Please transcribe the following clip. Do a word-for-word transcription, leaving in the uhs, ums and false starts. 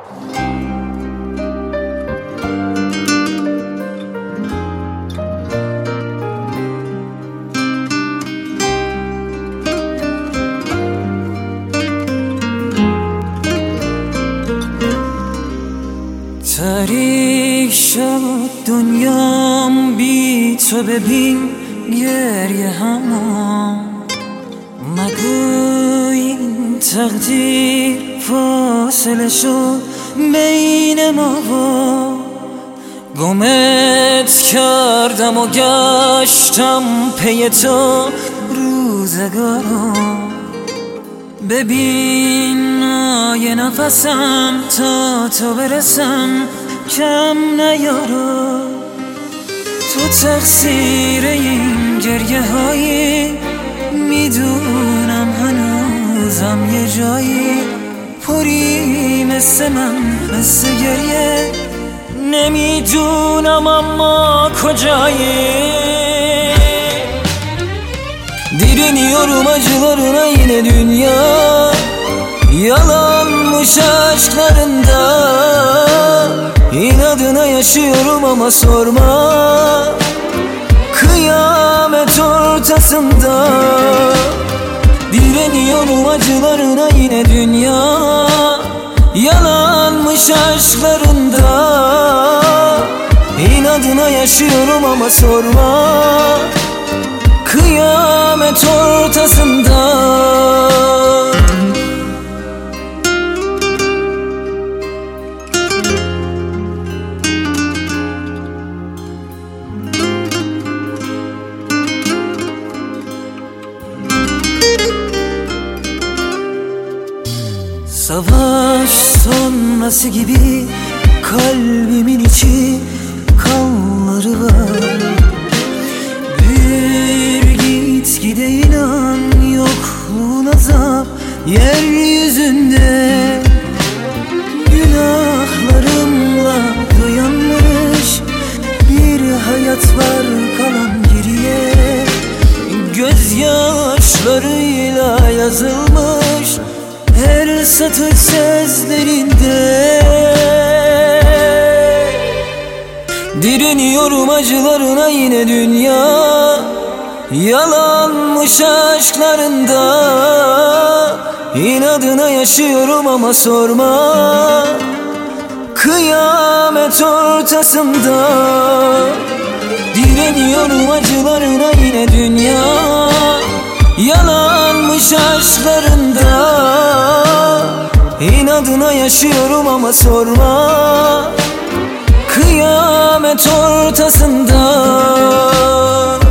تاریک شد دنیام بی تو، ببین گریه هم مگو این تقدیر فاصله شد بین ما و گمت کردم و گشتم پی تو روزگارم. ببین آیه نفسم تا تو برسم کم نیارو. تو تقصیر این گریه هایی میدونم، هنوزم یه جایی پری مثل من مثل گریه، نمیدونم اما kocayı. Direniyorum acılarına yine dünya, yalanmış aşklarında. İnadına yaşıyorum ama sorma, kıyamet ortasında. Direniyorum acılarına yine dünya, yalanmış aşklarında. İnadına yaşıyorum ama sorma, kıyamet ortasında. Savaş sonrası gibi kalbimin içi kanları var. Büyür gitgide inan, yokluğun azap yeryüzünde. Günahlarımla dayanmış bir hayat var kalan geriye. Gözyaşlarıyla yazılmış her satır sözlerinde. Direniyorum acılarına yine dünya, yalanmış aşklarında. İnadına yaşıyorum ama sorma, kıyamet ortasında. Direniyorum acılarına yine dünya, yalanmış aşklarında. İnadına yaşıyorum ama sorma, kıyamet ortasında.